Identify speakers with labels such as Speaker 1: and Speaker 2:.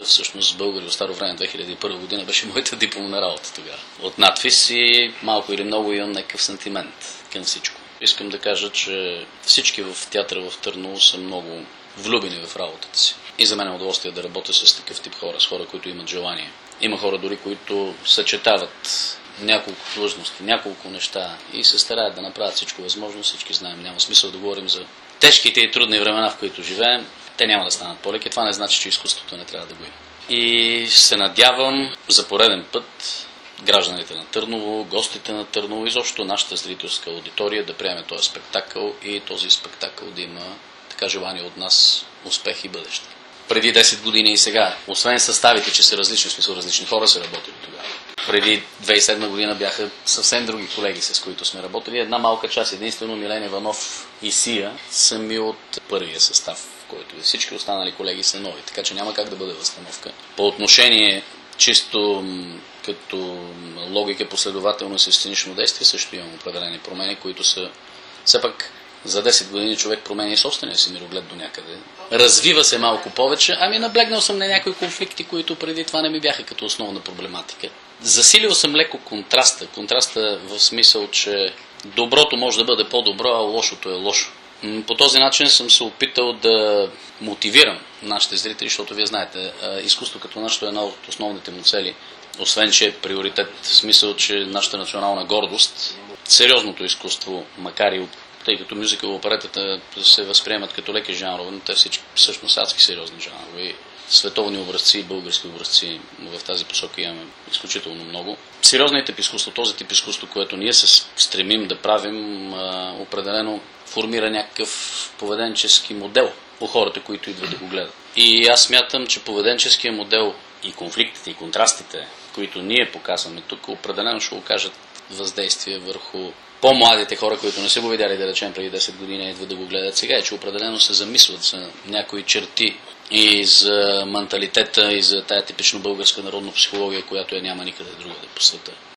Speaker 1: всъщност българи от старо време 2001 година беше моята дипломна работа тогава. От надпис и малко или много имам някакъв сантимент към всичко. Искам да кажа, че всички в театъра в Търново са много влюбени в работата си. И за мен е удоволствие да работя с такъв тип хора, с хора, които имат желание. Има хора дори, които съчетават няколко длъжности, няколко неща и се стараят да направят всичко възможно. Всички знаем, няма смисъл да говорим за тежките и трудни времена, в които живеем. Те няма да станат по-леки. Това не значи, че изкуството не трябва да го има. И се надявам за пореден път гражданите на Търново, гостите на Търново, изобщо нашата зрителска аудитория да приеме този спектакъл и този спектакъл да има така желание от нас успех и бъдеще. Преди 10 години и сега, освен съставите, че са различни, в смисъл различни хора са работили тогава. Преди 2007 година бяха съвсем други колеги, с които сме работили. Една малка част, единствено Милен Иванов и Сия са ми от първия състав, в който всички останали колеги са нови, така че няма как да бъде възстановка. По отношение чисто като логика, последователност и сценично действие също имам определени промени, които са все пак за 10 години човек промени собствения си мироглед до някъде. Развива се малко повече, ами наблегнал съм на някои конфликти, които преди това не ми бяха като основна проблематика. Засилил съм леко контраста. Контраста в смисъл, че доброто може да бъде по-добро, а лошото е лошо. По този начин съм се опитал да мотивирам нашите зрители, защото вие знаете, изкуство като нашето е една от основните му цели. Освен, че е приоритет в смисъл, че нашата национална гордост, сериозното изкуство, макар и тъй като мюзикъл оперетата се възприемат като леки жанрове, но те всички всъщност адски сериозни жанрове. Световни образци и български образци в тази посока имаме изключително много. Сериозният тип изкуство, този тип изкуство, което ние се стремим да правим, определено формира някакъв поведенчески модел у хората, които идват да го гледат. И аз смятам, че поведенческия модел и конфликтите, и контрастите, които ние показваме тук, определено ще окажат въздействие върху по-младите хора, които не са го видяли, да речем, преди 10 години, идват да го гледат сега, и че определено се замислят за някои черти и за менталитета, и за тая типично българска народна психология, която я няма никъде другаде по света.